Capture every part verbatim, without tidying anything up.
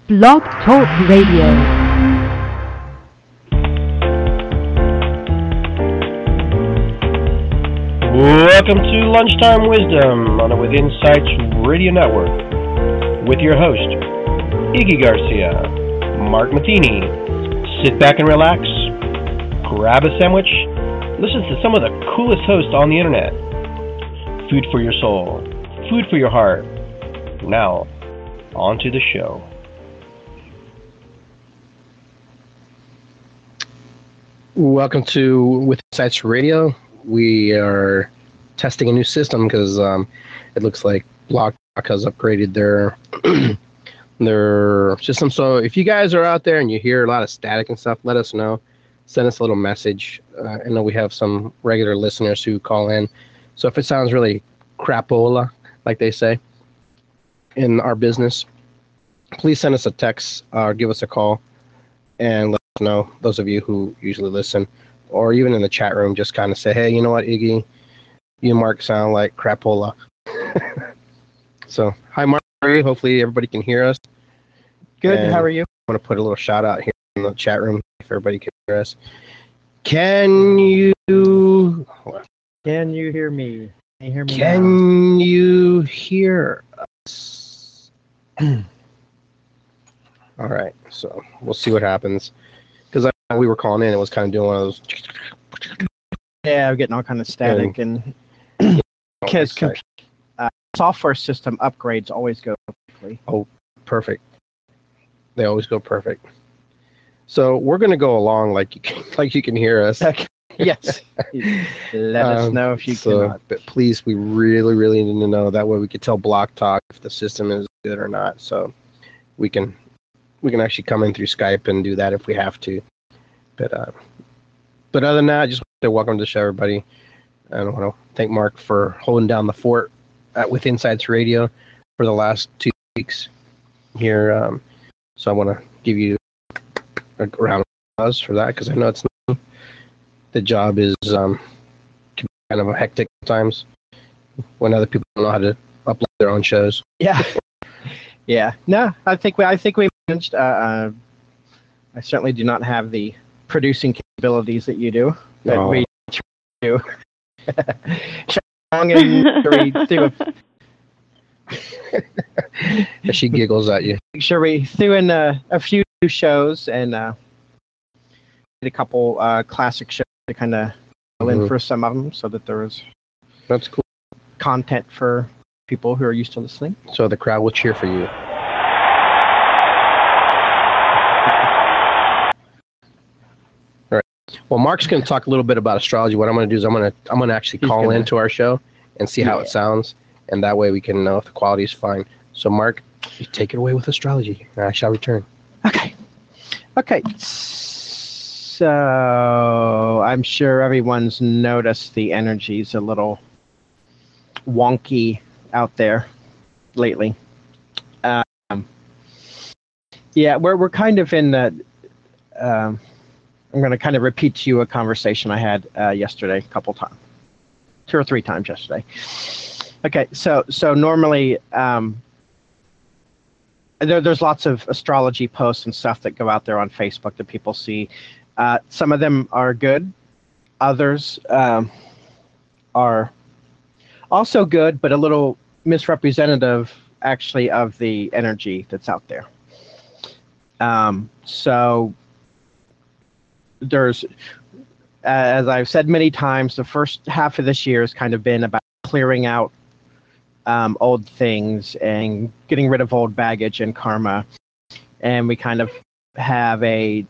Blog Talk Radio. Welcome to Lunchtime Wisdom on the With Insights Radio Network with your host, Iggy Garcia, Mark Matheny. Sit back and relax, grab a sandwich, listen to some of the coolest hosts on the internet. Food for your soul, food for your heart. Now, on to the show. Welcome to With Insights Radio. We are testing a new system because um, it looks like Blog Talk has upgraded their their system. So if you guys are out there and you hear a lot of static and stuff, let us know. Send us a little message. Uh, I know we have some regular listeners who call in. So if it sounds really crapola, like they say in our business, please send us a text or give us a call and let us know, those of you who usually listen. Or even in the chat room, just kind of say, hey, you know what, Iggy, you and Mark sound like crapola. So, hi, Mark. How are you? Hopefully everybody can hear us. Good. And how are you? I want to put a little shout out here in the chat room if everybody can hear us. Can you... Can you hear me? Can you hear me Can now? you hear us? All right. So, we'll see what happens. Because we were calling in, it was kind of doing one of those. Yeah, I'm getting all kind of static, and because com- uh, software system upgrades always go quickly. Oh, perfect. They always go perfect. So we're going to go along like you can, like you can hear us. Yes. Let us Um, know if you so, cannot. But please, we really, really need to know. That way we can tell Block Talk if the system is good or not. So we can we can actually come in through Skype and do that if we have to. But uh, but other than that, I just want to say welcome to the show, everybody. I want to thank Mark for holding down the fort at With Insights Radio for the last two weeks here. Um, so I want to give you a round of applause for that, because I know it's not, the job is um, kind of a hectic times when other people don't know how to upload their own shows. Yeah. Yeah. No, I think we I think we managed. Uh, uh, I certainly do not have the producing capabilities that you do, but No. we do. Strong and we threw a, She giggles at you. sure we threw in a, a few shows and uh, did a couple uh, classic shows to kind of fill in Mhm. for some of them, so that there was That's cool. content for people who are used to listening. So the crowd will cheer for you. All right. Well, Mark's going to talk a little bit about astrology. What I'm going to do is I'm going to I'm going to actually He's call gonna- into our show and see how Yeah. it sounds, and that way we can know if the quality is fine. So, Mark, you take it away with astrology. I shall return. Okay. Okay. So I'm sure everyone's noticed the energy's a little wonky out there lately. Um, yeah, we're we're kind of in the. Um, I'm going to kind of repeat to you a conversation I had uh, yesterday, a couple times, two or three times yesterday. Okay, so so normally. Um, There, there's lots of astrology posts and stuff that go out there on Facebook that people see. Uh, some of them are good. Others um, are also good, but a little misrepresentative, actually, of the energy that's out there. Um, so there's, as I've said many times, the first half of this year has kind of been about clearing out Um, old things and getting rid of old baggage and karma, and we kind of have a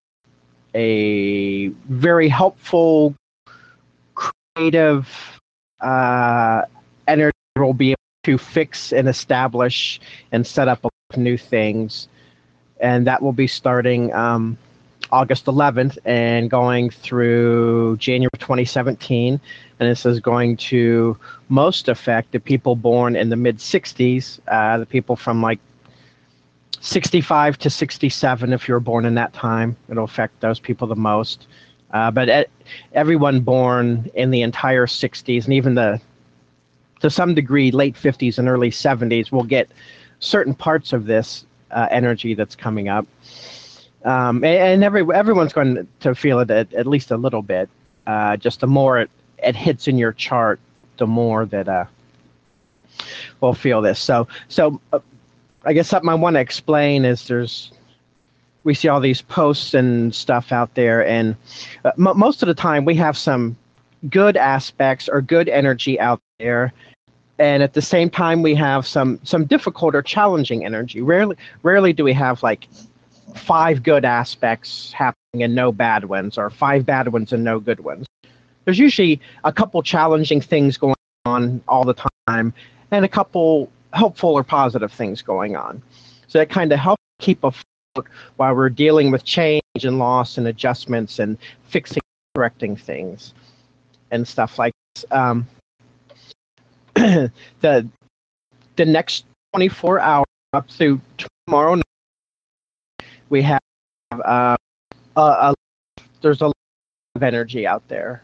a very helpful, creative uh, energy will be able to fix and establish and set up new things, and that will be starting um, August eleventh and going through January twenty seventeen. And this is going to most affect the people born in the mid sixties, uh, the people from like sixty-five to sixty-seven, if you were born in that time. It'll affect those people the most. Uh, but at, everyone born in the entire sixties, and even the, to some degree, late fifties and early seventies, will get certain parts of this uh, energy that's coming up. Um, and, and every everyone's going to feel it at, at least a little bit. Uh, just the more it, it hits in your chart, the more that uh, we'll feel this. So, so uh, I guess something I want to explain is there's we see all these posts and stuff out there, and uh, m- most of the time we have some good aspects or good energy out there, and at the same time we have some some difficult or challenging energy. Rarely, rarely do we have like five good aspects happening and no bad ones, or five bad ones and no good ones. There's usually a couple challenging things going on all the time, and a couple helpful or positive things going on. So that kind of helps keep a while we're dealing with change and loss and adjustments and fixing, correcting things and stuff like this. Um, the the next twenty-four hours up through tomorrow night, we have uh, a, a there's a lot of energy out there,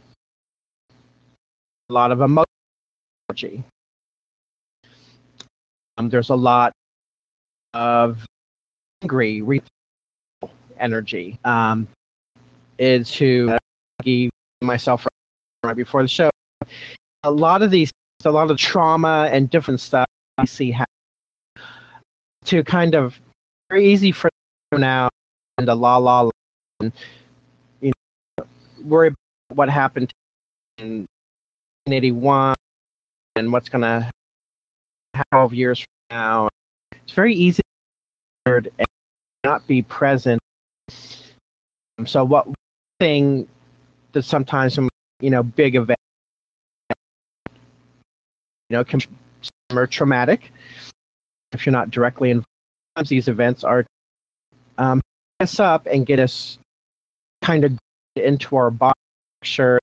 a lot of emotion. Um, there's a lot of angry energy. Um, is to give myself right before the show. A lot of these, a lot of trauma and different stuff we see happen to kind of very easy for now and the la la, and you know, worry about what happened in nineteen eighty-one and what's gonna happen twelve years from now. It's very easy and not be present. So what thing that sometimes some you know big event you know can be more traumatic if you're not directly involved. These events are um, pick us up and get us kind of into our body, sure,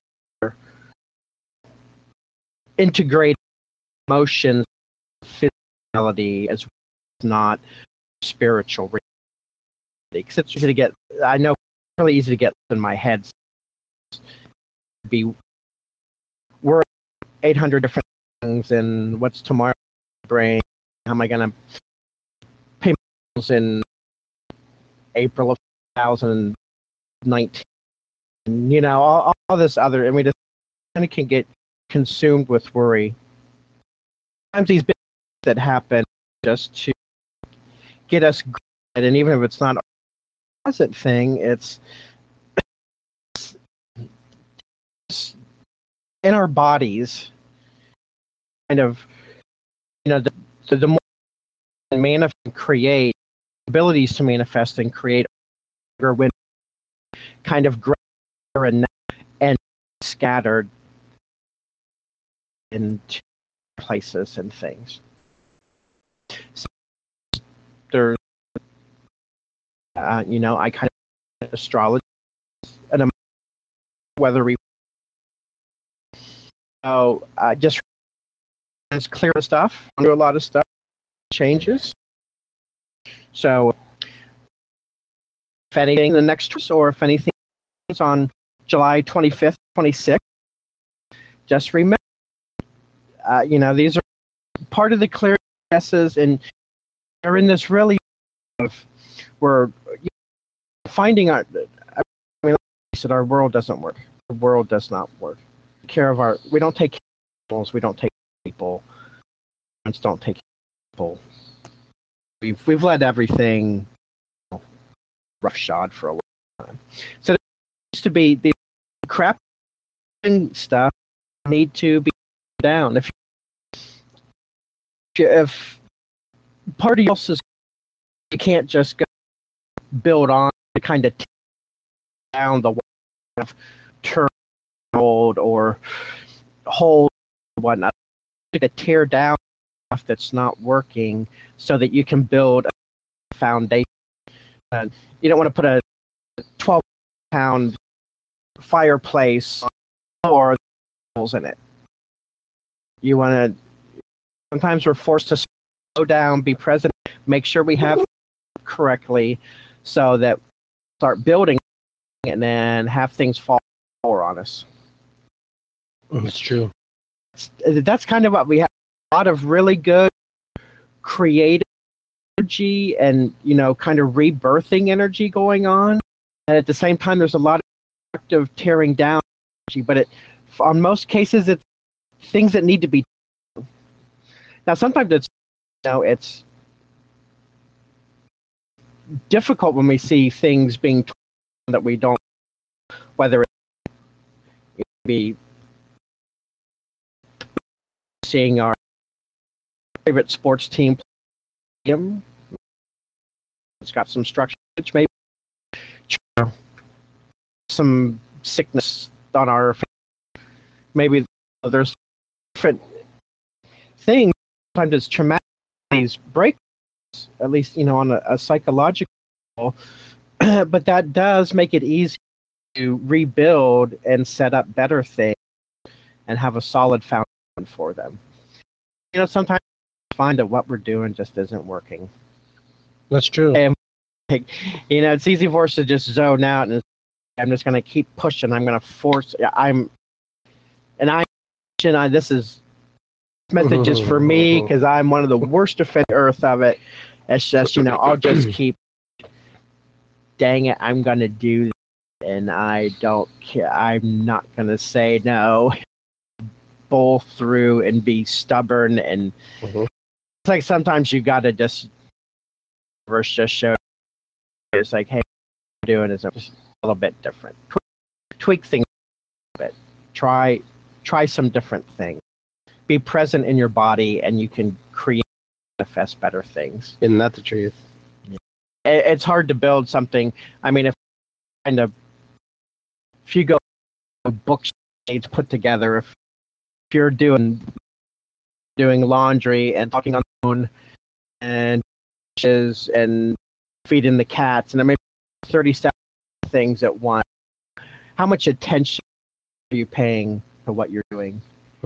integrate emotions, physicality as well as not spiritual. Because it's easy to get, I know, it's really easy to get in my head. Be worried eight hundred different things, and what's tomorrow in my brain? How am I going to pay my bills in April of two thousand nineteen? You know, all, all this other, and we just kind of can get consumed with worry. Sometimes these big things that happen just to get us, and even if it's not a positive thing, it's, it's in our bodies, kind of, you know, the, the, the more we manifest and create, abilities to manifest and create, when kind of greater and, and scattered into places and things. So there's, uh, you know, I kind of astrology and whether we so uh, just it's clear stuff, do a lot of stuff, changes. So if anything, the next or if anything is on July twenty-fifth, twenty-sixth, just remember, uh, you know, these are part of the clear guesses, and they're in this really of we're you know, finding out. I mean, like I said, our world doesn't work. The world does not work. Care of our, we don't take care of animals. We don't take people. Parents don't take people. We've we've let everything you know, roughshod for a long time. So there used to be the crap and stuff need to be down. If if party else is, you can't just go build on to kind of tear down the of turn old or hold whatnot. To tear down stuff that's not working so that you can build a foundation. Uh, you don't want to put a twelve pound fireplace or holes in it. You want to, sometimes we're forced to slow down, be present, make sure we have correctly so that we start building and then have things fall on us. That's true. That's kind of what we have. A lot of really good creative energy and, you know, kind of rebirthing energy going on. And at the same time, there's a lot of active tearing down energy, but it, on most cases, it's things that need to be. Now, sometimes it's, you know, it's difficult when we see things being torn that we don't, whether it be seeing our favorite sports team play. It's got some structure, which maybe some sickness on our, maybe there's different things. Sometimes it's traumatic, these breaks, at least, you know, on a, a psychological level, but that does make it easy to rebuild and set up better things and have a solid foundation for them. You know, sometimes we find that what we're doing just isn't working. That's true. And, you know, it's easy for us to just zone out, and I'm just going to keep pushing. I'm going to force. I'm, and I, and I this is messages for me because I'm one of the worst offenders of it. It's just, you know, I'll just keep. Dang it, I'm going to do this, and I don't care. I'm not going to say no. Bull through and be stubborn, and mm-hmm. It's like sometimes you got to just verse just show. It's like, hey, what I'm doing is a little bit different. Tweak, tweak things a bit. Try, try some different things. Be present in your body, and you can create, manifest better things. Isn't that the truth? Yeah. It, it's hard to build something. I mean, if kind of, if you go books needs put together, if If you're doing doing laundry and talking on the phone and dishes and feeding the cats and there may be thirty-seven things at once, how much attention are you paying to what you're doing?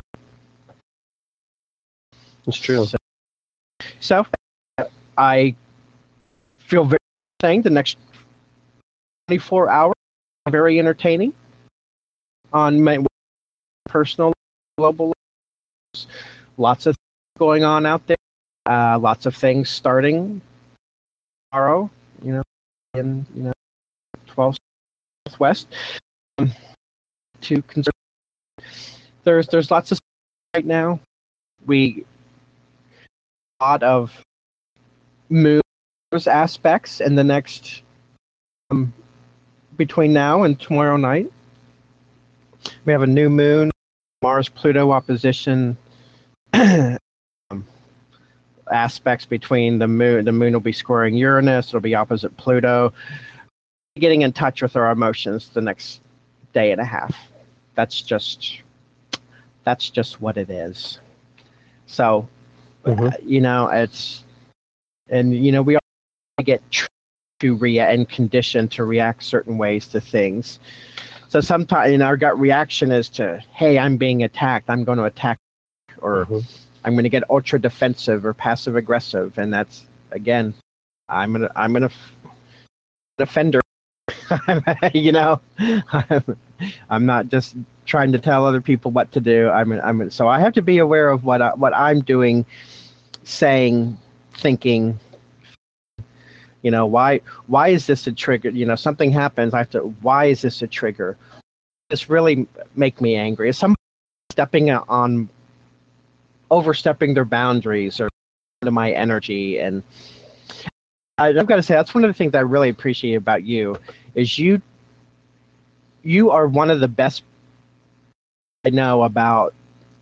It's true. So, so I feel very saying the next twenty-four hours are very entertaining on my personal global levels. Lots of things going on out there. Uh, lots of things starting tomorrow. You know, in you know, twelve Southwest. Um, to consider. There's there's lots of stuff right now. We a lot of moon aspects in the next um, between now and tomorrow night. We have a new moon. Mars-Pluto opposition um, aspects between the moon. The moon will be squaring Uranus. It'll be opposite Pluto. Getting in touch with our emotions the next day and a half. That's just that's just what it is. So, mm-hmm. uh, you know, it's and you know we all get to react and conditioned to react certain ways to things. So sometimes, you know, our gut reaction is to, hey, I'm being attacked. I'm going to attack, or mm-hmm. I'm going to get ultra defensive or passive aggressive, and that's again, I'm gonna, I'm gonna defender. You know, I'm, I'm not just trying to tell other people what to do. I'm, I'm. So I have to be aware of what I, what I'm doing, saying, thinking. You know, why why is this a trigger? You know, something happens, I have to, why is this a trigger? This really make me angry. Is somebody stepping on, overstepping their boundaries or into my energy? And I, I've got to say, that's one of the things I really appreciate about you, is you, you are one of the best I know about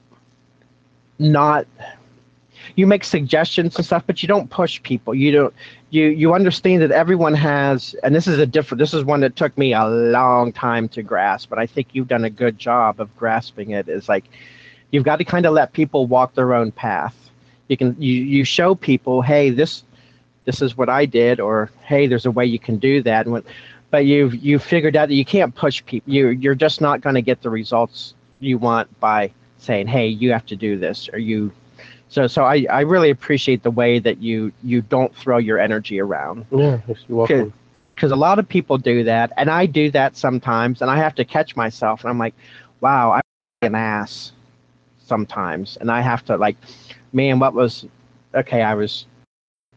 not, you make suggestions and stuff, but you don't push people. You don't, you, you understand that everyone has, and this is a different, this is one that took me a long time to grasp, but I think you've done a good job of grasping it, is like, you've got to kind of let people walk their own path. You can, you, you show people, hey, this, this is what I did, or, hey, there's a way you can do that. And when, but you've, you've figured out that you can't push people. You, you're just not going to get the results you want by saying, hey, you have to do this, or you, So, so I, I really appreciate the way that you, you don't throw your energy around. Yeah, you're welcome. Because a lot of people do that, and I do that sometimes, and I have to catch myself, and I'm like, wow, I'm an ass sometimes, and I have to like, man, what was, okay, I was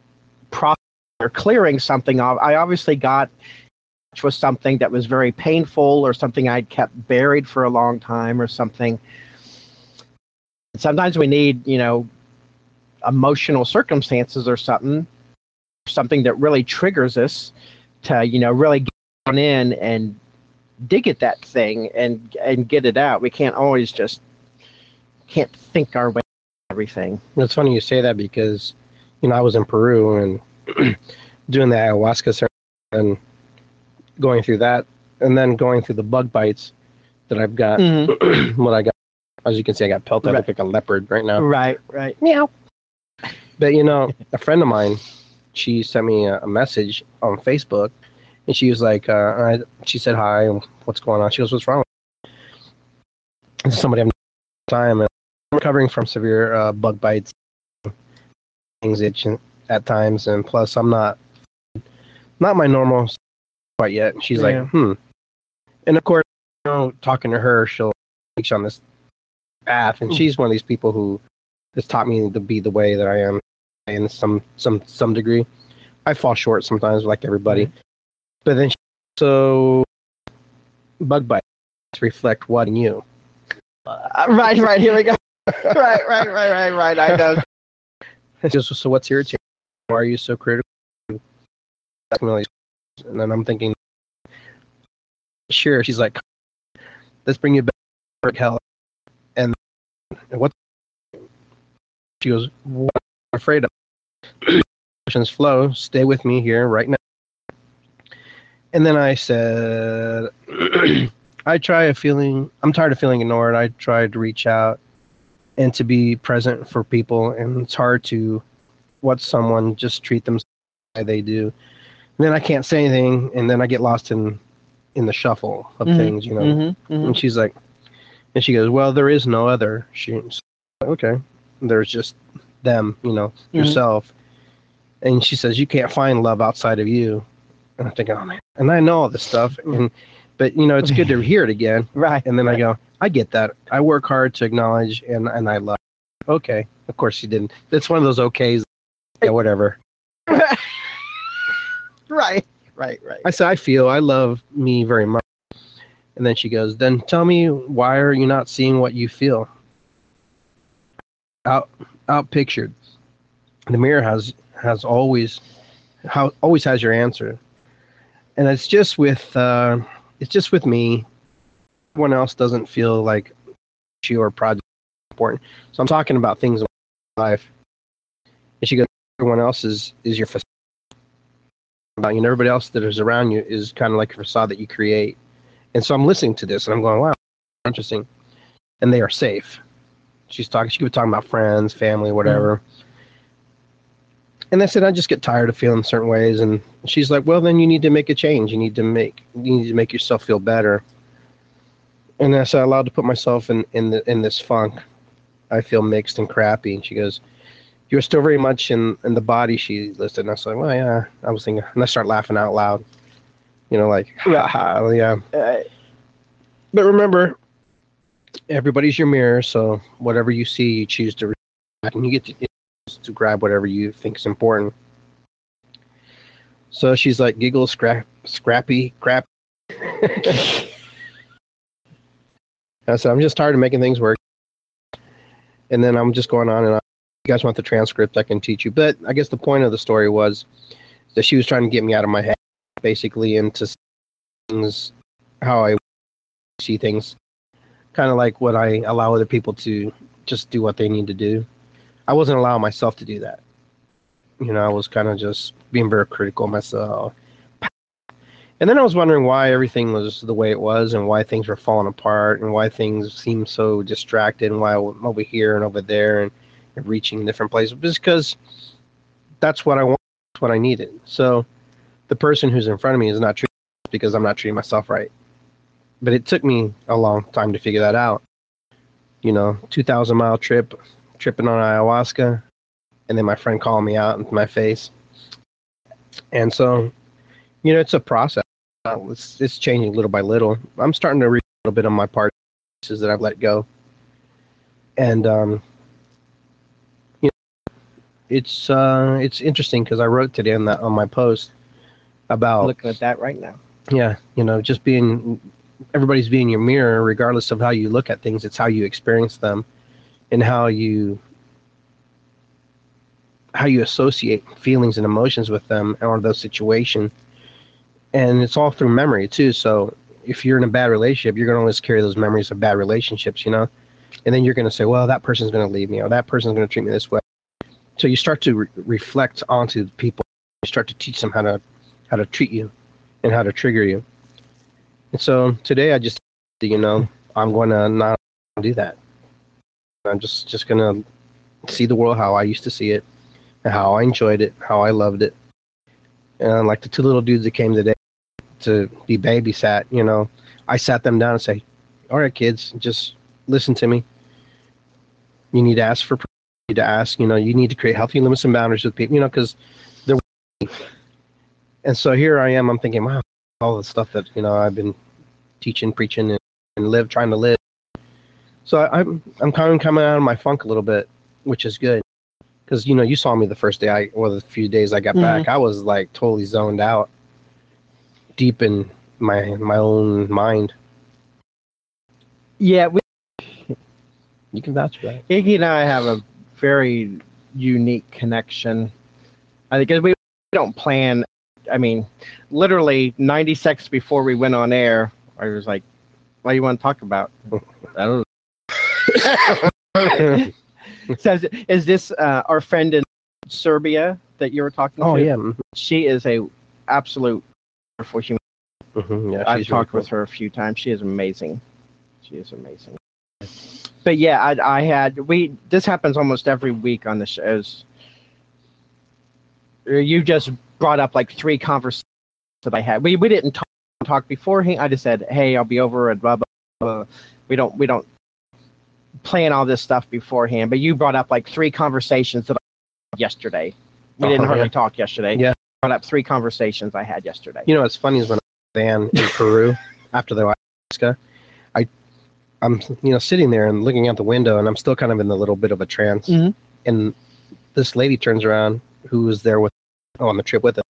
process or clearing something off. I obviously got which was something that was very painful or something I'd kept buried for a long time or something. Sometimes we need, you know, emotional circumstances or something, something that really triggers us to, you know, really get on in and dig at that thing and and get it out. We can't always just can't think our way through everything. It's funny you say that because, you know, I was in Peru and doing the ayahuasca ceremony and going through that, and then going through the bug bites that I've got. Mm-hmm. What I got, as you can see, I got pelted. Right. I look like a leopard right now. Right, right. Meow. But, you know, a friend of mine, she sent me a, a message on Facebook, and she was like, uh, I, she said, hi, what's going on? She goes, what's wrong with you? And somebody I've time, and I'm recovering from severe uh, bug bites, things itching at times, and plus I'm not, not my normal quite yet. And she's yeah. like, hmm. And of course, you know, talking to her, she'll reach on this path, and she's one of these people who has taught me to be the way that I am in some some some degree. I fall short sometimes, like everybody. Mm-hmm. But then, she, so bug bites reflect what in you? Uh, right, right. Here we go. right, right, right, right, right. I know. Just, so what's irritating? Why are you so critical? And then I'm thinking, sure. She's like, let's bring you back to hell. And what? She goes, what I'm afraid of. Emotions flow. Stay with me here right now. And then I said, I try a feeling, I'm tired of feeling ignored. I try to reach out and to be present for people. And it's hard to watch someone just treat them the way they do. And then I can't say anything. And then I get lost in, in the shuffle of mm-hmm, things, you know. Mm-hmm, mm-hmm. And she's like, and she goes, well, there is no other. She's okay. There's just them, you know, mm-hmm. yourself. And she says, you can't find love outside of you. And I'm thinking, oh man. And I know all this stuff. And but you know, it's good to hear it again. Right. And then right. I go, I get that. I work hard to acknowledge and, and I love it. Okay. Of course she didn't. It's one of those okays. Yeah, whatever. Right. Right, right. I said, I feel I love me very much. And then she goes, then tell me, why are you not seeing what you feel? Out out pictured. The mirror has has always how always has your answer. And it's just with uh, it's just with me. Everyone else doesn't feel like issue or project is important. So I'm talking about things in my life. And she goes, everyone else is, is your facade. About you, and everybody else that is around you is kind of like a facade that you create. And so I'm listening to this and I'm going, wow, interesting. And they are safe. She's talking, she was talking about friends, family, whatever. Mm-hmm. And I said, I just get tired of feeling certain ways. And she's like, well, then you need to make a change. You need to make, you need to make yourself feel better. And I said, I'm allowed to put myself in, in the, in this funk. I feel mixed and crappy. And she goes, you're still very much in, in the body, she listed. And I was like, well, yeah, I was thinking, and I start laughing out loud. You know, like, ha, yeah. Uh, but remember, everybody's your mirror, so whatever you see, you choose to react, and you get to, to grab whatever you think is important. So she's like, giggle, scrap, scrappy, crap. I said, I'm just tired of making things work. And then I'm just going on and on. If you guys want the transcript, I can teach you. But I guess the point of the story was that she was trying to get me out of my head, basically, into things, how I see things, kind of like what I allow other people to just do what they need to do. I wasn't allowing myself to do that. You know, I was kind of just being very critical of myself. And then I was wondering why everything was the way it was and why things were falling apart and why things seemed so distracted and why I'm over here and over there and, and reaching different places. Just because that's what I want, that's what I needed. So the person who's in front of me is not treating me because I'm not treating myself right. But it took me a long time to figure that out. You know, two thousand mile trip, tripping on ayahuasca, and then my friend called me out into my face. And so, you know, it's a process. Uh, it's, it's changing little by little. I'm starting to read a little bit on my parts that I've let go. And, um, you know, it's uh, it's interesting because I wrote today on that on my post about Looking at that right now. yeah, you know, just being everybody's being your mirror, regardless of how you look at things. It's how you experience them, and how you how you associate feelings and emotions with them or those situations. And it's all through memory too. So if you're in a bad relationship, you're going to always carry those memories of bad relationships, you know, and then you're going to say, well, that person's going to leave me, or that person's going to treat me this way. So you start to re- reflect onto people. You start to teach them how to how to treat you and how to trigger you. And so today I just, you know, I'm going to not do that. I'm just, just going to see the world how I used to see it, and how I enjoyed it, how I loved it. And like the two little dudes that came today to be babysat, you know, I sat them down and say, all right, kids, just listen to me. You need to ask for, you need to ask, you know, you need to create healthy limits and boundaries with people, you know, because they're, and so here I am, I'm thinking, wow, all the stuff that, you know, I've been teaching, preaching, and, and live, trying to live. So I, I'm, I'm kind of coming out of my funk a little bit, which is good. Because, you know, you saw me the first day, I, or the few days I got Mhm. back, I was like totally zoned out, deep in my my own mind. Yeah, we, You can vouch for that. Iggy and I have a very unique connection. I think 'cause we don't plan. I mean, literally ninety seconds before we went on air, I was like, "What do you want to talk about?" I don't know. So is, is this uh, our friend in Serbia that you were talking Oh to? yeah, mhm, She is a absolute wonderful human. mhm, yeah. I've she's talked really with her a few times. She is amazing. She is amazing. But yeah, I, I had we. This happens almost every week on the shows. You just brought up like three conversations that I had. We we didn't talk, talk beforehand. I just said, "Hey, I'll be over at blah blah." blah. We don't we don't plan all this stuff beforehand. But you brought up like three conversations that I had yesterday. We didn't Oh, hardly yeah. talk yesterday. Yeah. Brought up three conversations I had yesterday. You know, what's funny is when I was in van in Peru after the ayahuasca, I, I'm you know sitting there and looking out the window, and I'm still kind of in a little bit of a trance. Mhm. And this lady turns around, who was there with oh, on the trip with us,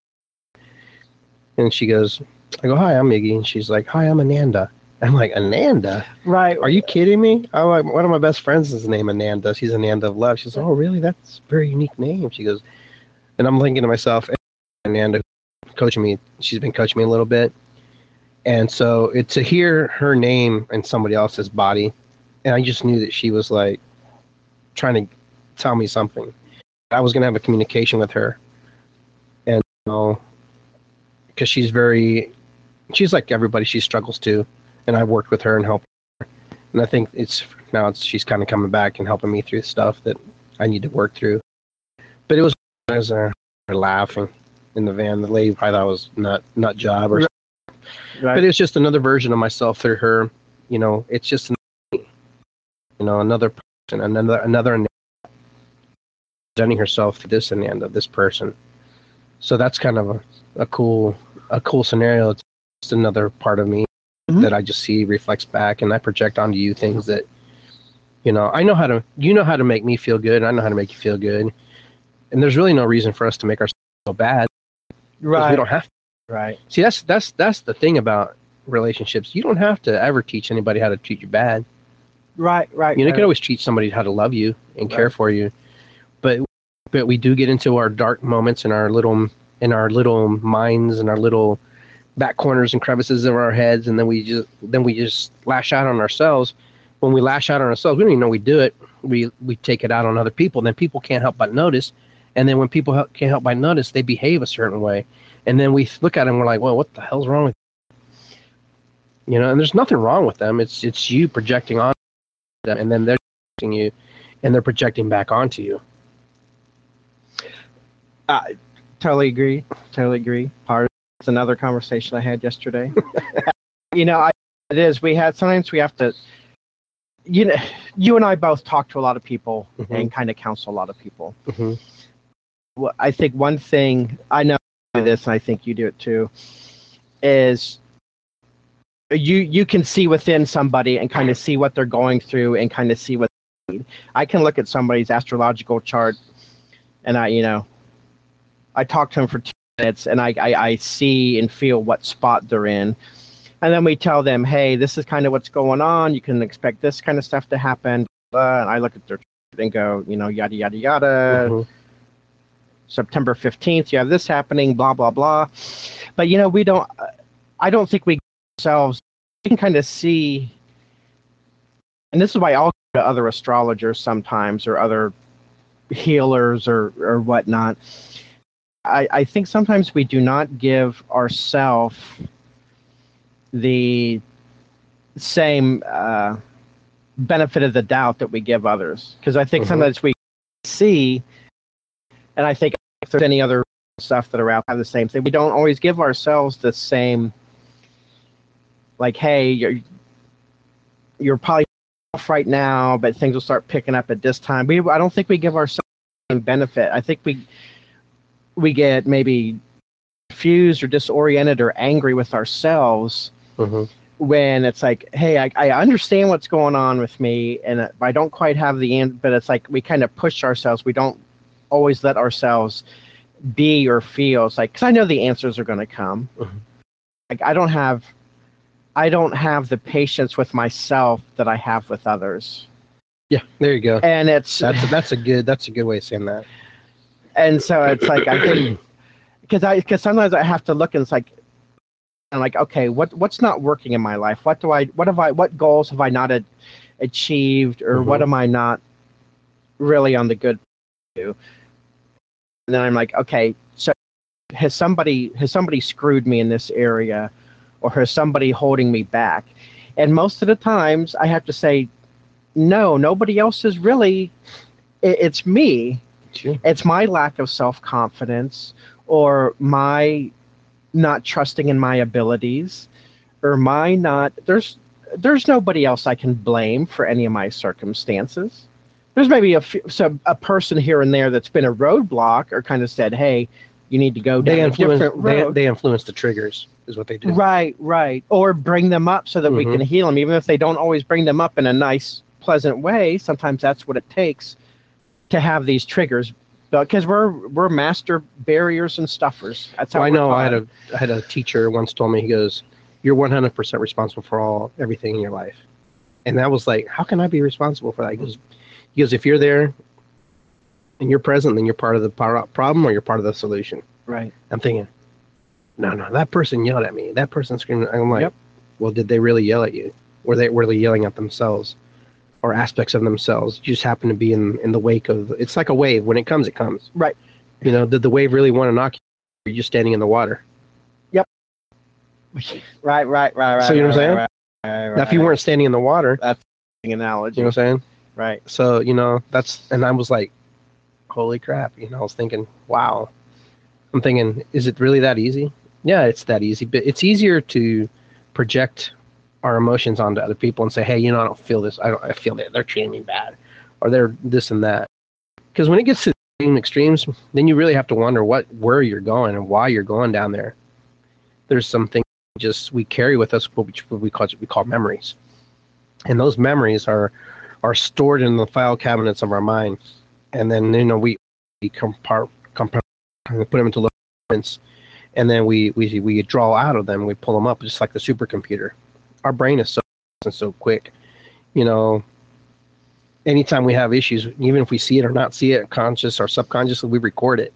and she goes, I go, hi, I'm Iggy, and she's like, hi, I'm Ananda. I'm like, Ananda? Right. Are you kidding me? I'm like, one of my best friends is named Ananda. She's Ananda of Love. She's, oh, really? That's a very unique name. She goes, and I'm thinking to myself, Ananda coaching me, she's been coaching me a little bit. And so it, to hear her name in somebody else's body, and I just knew that she was like trying to tell me something. I was going to have a communication with her. And, you know, because she's very, she's like everybody, she struggles too. And I worked with her and helped her. And I think it's now it's she's kind of coming back and helping me through stuff that I need to work through. But it was as a laughing in the van. The lady probably thought I was nut nut job or Right. something. But it's just another version of myself through her. You know, it's just you know another person, another another presenting herself to this Ananda, this person. So that's kind of a, a cool a cool scenario. It's just another part of me Mhm. that I just see reflects back, and I project onto you things that, you know, I know how to, you know how to make me feel good, and I know how to make you feel good. And there's really no reason for us to make ourselves feel bad. 'Cause Right. we don't have to. Right. See, that's, that's, that's the thing about relationships. You don't have to ever teach anybody how to treat you bad. Right. Right. You know, you right. can always teach somebody how to love you and care Right. for you. But, but we do get into our dark moments in our little, in our little minds and our little back corners and crevices of our heads, and then we just then we just lash out on ourselves. When we lash out on ourselves, we don't even know we do it. We we take it out on other people. Then people can't help but notice, and then when people help, can't help but notice, they behave a certain way, and then we look at them, we're like, well, what the hell's wrong with you? You know? And there's nothing wrong with them. It's it's you projecting on them, and then they're projecting you, and they're projecting back onto you. I totally agree. Totally agree. Part it's another conversation I had yesterday. you know, I, it is. We had sometimes we have to. You know, you and I both talk to a lot of people Mhm. and kind of counsel a lot of people. Mm-hmm. Well, I think one thing I know I do this, and I think you do it too, is you you can see within somebody and kind of see what they're going through and kind of see what they need. I can look at somebody's astrological chart and I, you know, I talk to them for two minutes, and I, I, I see and feel what spot they're in. And then we tell them, hey, this is kind of what's going on. You can expect this kind of stuff to happen. Uh, and I look at their and go, you know, yada, yada, yada. Mm-hmm. September fifteenth, you have this happening, blah, blah, blah. But, you know, we don't, I don't think we ourselves, we can kind of see, and this is why I'll go to other astrologers sometimes or other healers or, or whatnot. I, I think sometimes we do not give ourselves the same uh, benefit of the doubt that we give others. Because I think mm-hmm. sometimes we see, and I think if there's any other stuff that are out there the same thing, we don't always give ourselves the same, like, hey, you're, you're probably off right now, but things will start picking up at this time. We I don't think we give ourselves the same benefit. I think we we get maybe confused or disoriented or angry with ourselves mm-hmm. when it's like, hey, I, I understand what's going on with me, and I don't quite have the answer, but it's like we kind of push ourselves. We don't always let ourselves be or feel. It's like, because I know the answers are going to come. Mm-hmm. Like I don't have, I don't have the patience with myself that I have with others. Yeah, there you go. And it's that's a, that's a good that's a good way of saying that. And so it's like I think because I because sometimes I have to look and it's like I'm like, okay, what what's not working in my life? What do I what have I what goals have I not ad- achieved or mm-hmm. what am I not really on the good to? And then I'm like, okay, so has somebody has somebody screwed me in this area, or has somebody holding me back? And most of the times I have to say, no, nobody else is really. It, it's me. Sure. It's my lack of self-confidence, or my not trusting in my abilities, or my not. There's there's nobody else I can blame for any of my circumstances. There's maybe a, so a person here and there that's been a roadblock or kind of said, hey, you need to go down they a influence, different road. They, they influence the triggers is what they do. Right, right. Or bring them up so that mm-hmm. we can heal them, even if they don't always bring them up in a nice, pleasant way. Sometimes that's what it takes to have these triggers, because we're we're master barriers and stuffers. That's how well, I know. Taught. I had a I had a teacher once told me, he goes, you're one hundred percent responsible for all everything in your life. And that was like, how can I be responsible for that? He goes, he goes, if you're there and you're present, then you're part of the problem or you're part of the solution. Right. I'm thinking, no, no, that person yelled at me. That person screamed. I'm like, yep. Well, did they really yell at you? Were they really yelling at themselves or aspects of themselves? You just happen to be in, in the wake of, it's like a wave. When it comes, it comes. Right. You know, did the wave really want to knock you? Or are you just standing in the water? Yep. Right, right, right, right. So you know what I'm saying? Right, right, right, now, if you weren't standing in the water. That's an analogy. You know what I'm saying? Right. So, you know, that's, and I was like, holy crap. You know, I was thinking, wow. I'm thinking, is it really that easy? Yeah, it's that easy. But it's easier to project our emotions onto other people and say, hey, you know, I don't feel this. I don't. I feel that they're treating me bad, or they're this and that. Because when it gets to extreme extremes, then you really have to wonder what, where you're going and why you're going down there. There's some things just we carry with us, which we call we call memories, and those memories are are stored in the file cabinets of our mind, and then you know we we compart compart put them into little compartments, and then we we we draw out of them. We pull them up just like the supercomputer. Our brain is so so quick, you know. Anytime we have issues, even if we see it or not see it, conscious or subconsciously, we record it.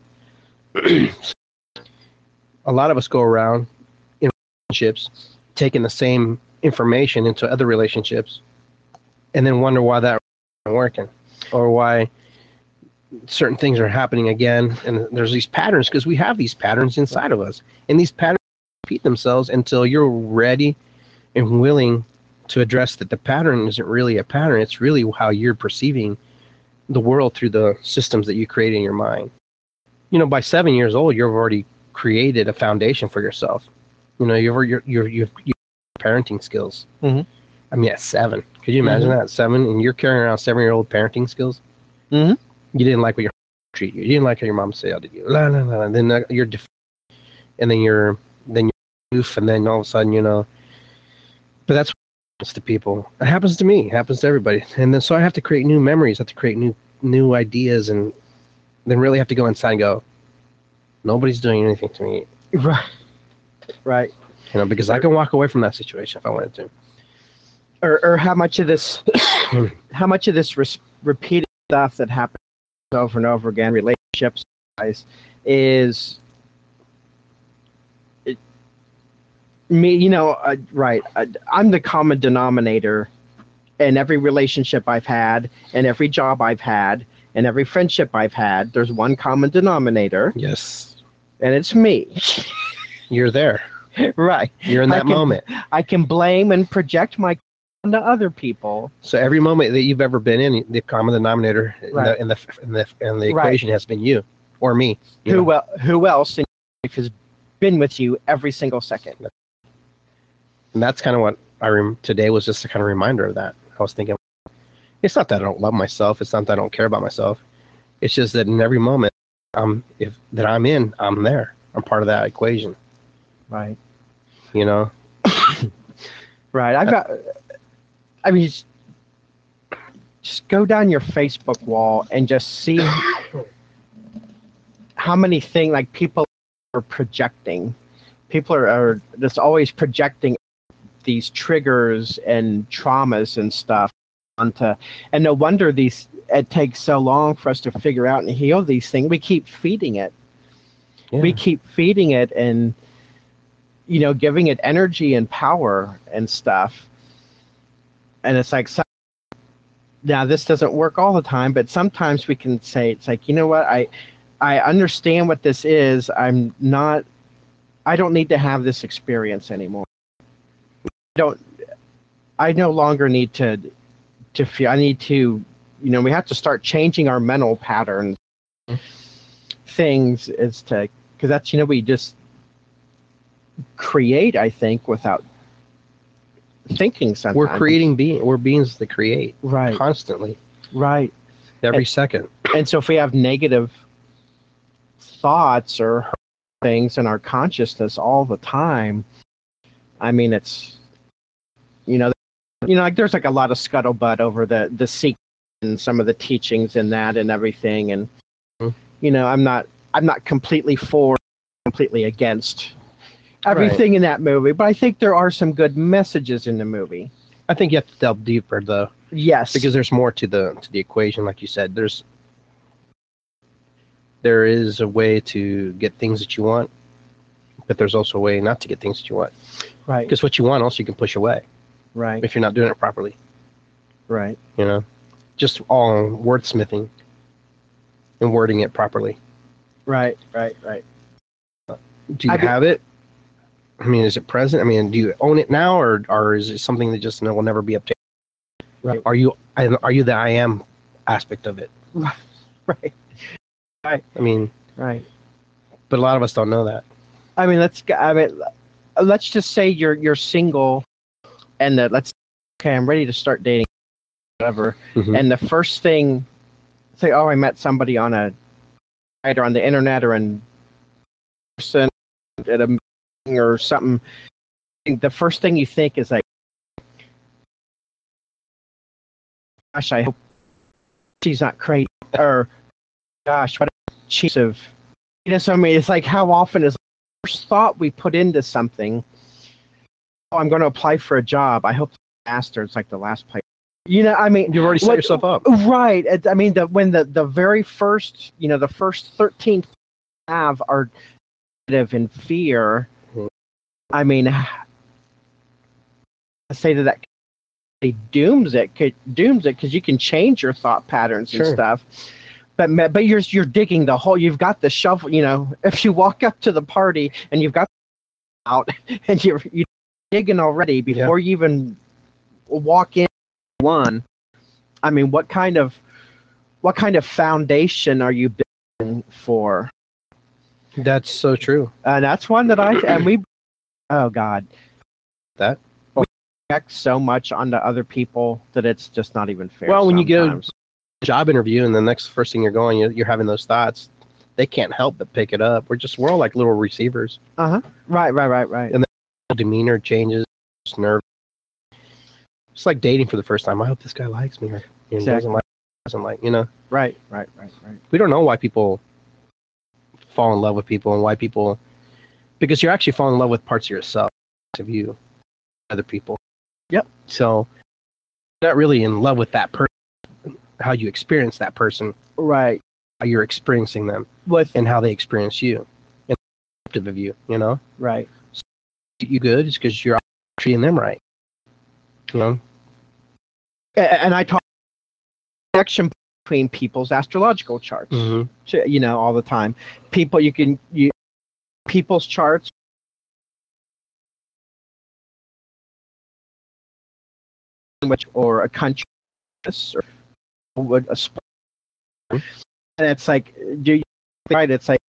A lot of us go around in relationships, taking the same information into other relationships, and then wonder why that isn't working, or why certain things are happening again. And there's these patterns because we have these patterns inside of us, and these patterns repeat themselves until you're ready and willing to address that the pattern isn't really a pattern. It's really how you're perceiving the world through the systems that you create in your mind. You know, by seven years old, you've already created a foundation for yourself. You know, you've you're you're you've, you've parenting skills. Mm-hmm. I mean, at seven, could you imagine mm-hmm. that? At seven, and you're carrying around seven-year-old parenting skills. Mm-hmm. You didn't like what your treat you. You didn't like how your mom said to you. La, la, la. And then uh, you're, def- and then you're, then you're oof, and then all of a sudden, you know. But that's what happens to people. It happens to me. It happens to everybody. And then so I have to create new memories. I have to create new new ideas and then really have to go inside and go, nobody's doing anything to me. Right. Right. You know, because I can walk away from that situation if I wanted to. Or, or how much of this, how much of this res- repeated stuff that happens over and over again, relationships, guys, is it, me, you know, uh, right. Uh, I'm the common denominator in every relationship I've had, and every job I've had, and every friendship I've had. There's one common denominator, Yes. and it's me. You're there. Right. You're in I that can- moment. I can blame and project my onto other people. So every moment that you've ever been in, the common denominator in, Right. the, in the in the in the Right. equation has been you or me. you Who know. well, who else in your life has been with you every single second? And that's kind of what I rem- today was just a kind of reminder of that. I was thinking, it's not that I don't love myself. It's not that I don't care about myself. It's just that in every moment, um, if that I'm in, I'm there. I'm part of that equation. Right. You know. Right. I've got. I mean, just, just go down your Facebook wall and just see how many things like people are projecting. People are, are just always projecting these triggers and traumas and stuff onto, and no wonder these it takes so long for us to figure out and heal these things. We keep feeding it. Yeah. We keep feeding it and, you know, giving it energy and power and stuff. And it's like, some, now this doesn't work all the time, but sometimes we can say, it's like, you know what, I, I understand what this is. I'm not, I don't need to have this experience anymore. I don't, I no longer need to, to feel, I need to, you know, we have to start changing our mental patterns, things is to, because that's, you know, we just create, I think, without thinking sometimes. We're creating being. We're beings that create Right, constantly, right. every And- second. And so if we have negative thoughts or things in our consciousness all the time, I mean, it's, you know, you know, like there's like a lot of scuttlebutt over the, the secret and some of the teachings in that and everything. And, Mhm. you know, I'm not, I'm not completely for, completely against everything in that movie, but I think there are some good messages in the movie. I think you have to delve deeper though, Yes. because there's more to the to the equation. Like you said, there's there is a way to get things that you want, but there's also a way not to get things that you want. right, Because what you want also you can push away right, if you're not doing it properly. right, You know, just all wordsmithing and wording it properly. right, right, right. Do you I be- have it? I mean, is it present? I mean, do you own it now, or or is it something that just will never be obtained? Right. Are you are you the I am aspect of it? Right, I mean, right. but a lot of us don't know that. I mean, let's. I mean, let's just say you're you're single, and that let's. Okay, I'm ready to start dating, whatever. Mhm. And the first thing, say, oh, I met somebody on a, either on the internet or in person at a meeting or something. The first thing you think is like, gosh, I hope she's not crazy, or gosh, what a cheat of, you know. So I mean, it's like how often is the first thought we put into something? Oh, I'm going to apply for a job. I hope the bastard's like the last place. You know, I mean, You've already set what- yourself up. Right. It- I mean, the when the the very first, you know, the first thirteen have are negative and fear. Mhm. I mean, I say that that it dooms it, could- dooms it because you can change your thought patterns and Sure. stuff. But ma- but you're you're digging the hole. You've got the shovel. You know, if you walk up to the party and you've got out and you're you digging already before you even walk in. One, I mean, what kind of what kind of foundation are you building for? That's so true. And that's one that I and we. Oh God, That we project so much onto other people that it's just not even fair. Well, when you go- sometimes. job interview, and the next first thing you're going, you're, you're having those thoughts. They can't help but pick it up. We're just we're all like little receivers. Uh huh. Right, right, right, right. And Demeanor changes, nerve. It's like dating for the first time. I hope this guy likes me, or you know, Exactly. doesn't like. doesn't like, you know? Right, right, right, right. We don't know why people fall in love with people and why people, because you're actually falling in love with parts of yourself, of you, other people. Yep. So you're not really in love with that person, how you experience that person, Right. how you're experiencing them, With and how they experience you, and of you, you know? right. You good is because you're treating them right. You know? A- And I talk connection between people's astrological charts. Mm-hmm. to- You know, all the time. People, you can you people's charts. Which or a country or would a sport. And it's like, do you right? It's like,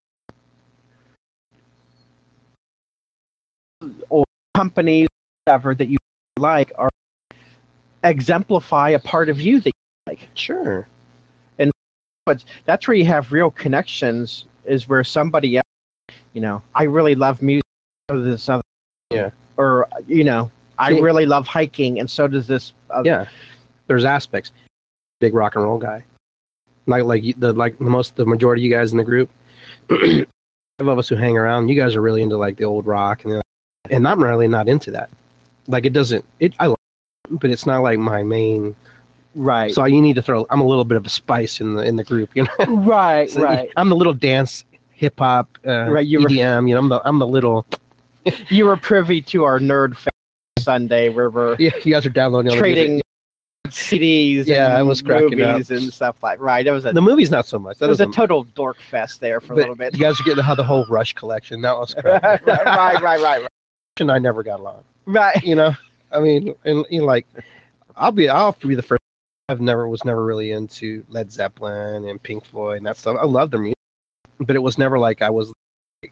or companies, whatever that you like, are exemplify a part of you that you like. Sure. But that's where you have real connections. Is where somebody else, you know, I really love music. So does this other. Yeah. Or you know, I Yeah. really love hiking, and so does this. Other. Yeah. There's aspects. Big rock and roll guy. Like like you- the like the most the majority of you guys in the group. Five of us who hang around, you guys are really into like the old rock and the, and I'm really not into that. Like it doesn't it I like it, but it's not like my main. Right. So you need to throw. I'm a little bit of a spice in the in the group, you know. right. So right. I'm the little dance, hip hop, uh, Right, you E were- D M. You know, I'm the I'm the little. You were privy to our nerd fest Sunday where we're Yeah, you guys are downloading all the music. trading C Ds. Yeah, and I was cracking up. movies and stuff like. Right. It was a The movie's not so much. That it was a doesn't- total dork fest there for a but little bit. You guys are getting the, the whole Rush collection. That was right, crap. right, right, right, right. And I never got along. Right. You know, I mean, and you know, like, I'll be, I'll have to be the first. I've never was never really into Led Zeppelin and Pink Floyd and that stuff. I love their music, but it was never like I was like,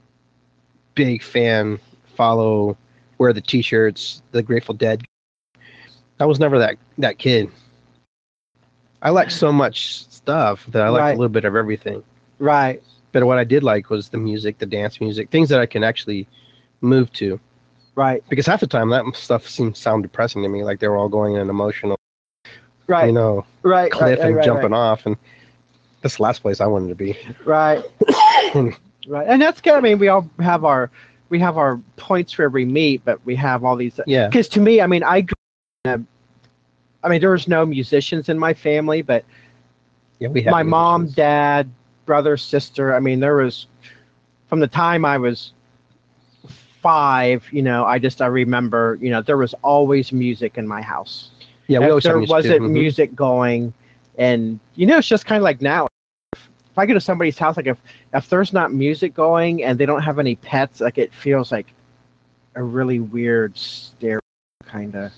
big fan. Follow, wear the T-shirts, the Grateful Dead. I was never that that kid. I liked so much stuff that I liked Right. a little bit of everything. Right. But what I did like was the music, the dance music, things that I can actually move to. Right. Because half the time that stuff seemed sound depressing to me, like they were all going in an emotional, Right. you know, right. cliff right, and right, jumping right. off. And that's the last place I wanted to be. Right. Right. And that's good. I mean, we all have our we have our points where we meet, but we have all these. Yeah. Because to me, I mean, I grew up in a- I mean, there was no musicians in my family, but Yeah, we had my mom, musicians. dad, brother, sister. I mean, there was from the time I was five. You know, I just I remember. You know, there was always music in my house. Yeah, we If always had there music too. wasn't Mhm. music going, and you know, it's just kind of like now. If I go to somebody's house, like if if there's not music going and they don't have any pets, like it feels like a really weird stare kind of.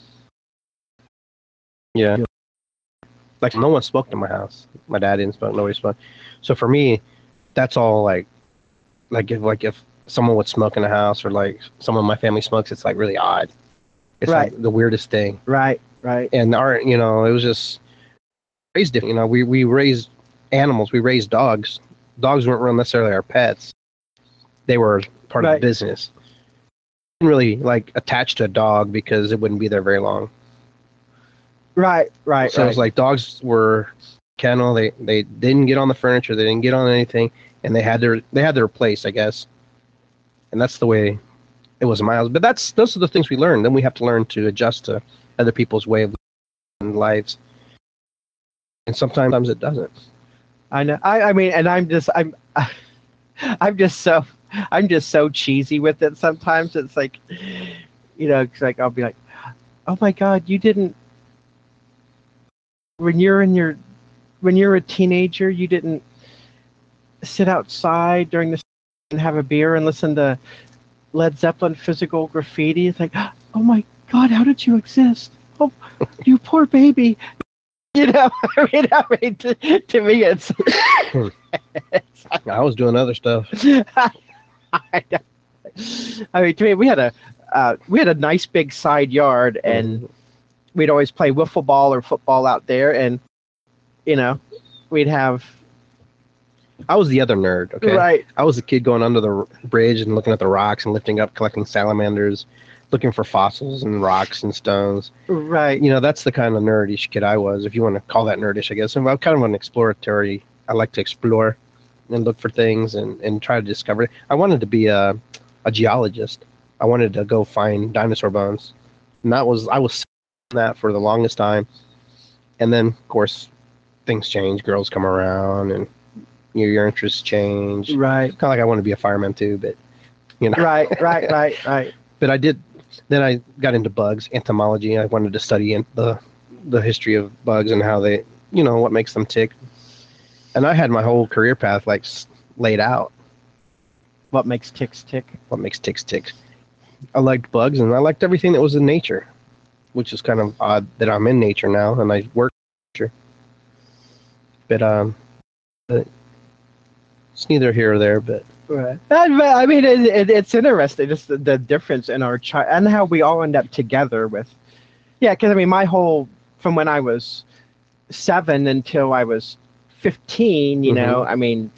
Yeah. Like no one spoke to my house. My dad didn't smoke. Nobody smoked. So for me, that's all like, like if like if someone would smoke in the house or like someone in my family smokes, it's like really odd. It's Right. like the weirdest thing. Right, right, And our, you know, it was just raised different. You know, we we raised animals. We raised dogs. Dogs weren't necessarily our pets. They were part of Right. the business. Didn't really like attach to a dog because it wouldn't be there very long. right, right. So right. it's like dogs were kennel. They they didn't get on the furniture. They didn't get on anything, and they had their they had their place, I guess. And that's the way it was in my house. But that's those are the things we learned. Then we have to learn to adjust to other people's way of living lives. And sometimes it doesn't. I know. I, I mean, and I'm just, I'm, I'm just so, I'm just so cheesy with it. Sometimes it's like, you know, it's like I'll be like, oh my God, you didn't. When you're in your, when you're a teenager, you didn't sit outside during the and have a beer and listen to Led Zeppelin Physical Graffiti. It's like, oh my God, how did you exist? Oh, you poor baby. You know, I mean, I mean to, to me, it's. it's I was doing other stuff. I, I mean, to me, we had a uh, we had a nice big side yard, and we'd always play wiffle ball or football out there, and you know, we'd have I was the other nerd. Okay. right, I was the kid going under the r- bridge and looking at the rocks and lifting up, collecting salamanders. looking for fossils and rocks and stones. Right. You know, that's the kind of nerdish kid I was, if you want to call that nerdish, I guess. And I'm kind of an exploratory. I like to explore and look for things and, and try to discover it. I wanted to be a, a geologist. I wanted to go find dinosaur bones. And that was, I was that for the longest time. And then, of course, things change. Girls come around and your, your interests change. Right. Kind of like I want to be a fireman too, but, you know. Right, right, right, right. But I did, then I got into bugs, entomology. I wanted to study in the, the history of bugs and how they, you know, what makes them tick. And I had my whole career path like laid out. What makes ticks tick? What makes ticks tick? I liked bugs and I liked everything that was in nature, which is kind of odd that I'm in nature now and I work in nature. But um, but it's neither here or there. But right. I mean, it, it, it's interesting just the, the difference in our child and how we all end up together with. Yeah, because I mean, my whole from when I was seven until I was fifteen, you know, Mhm. I mean,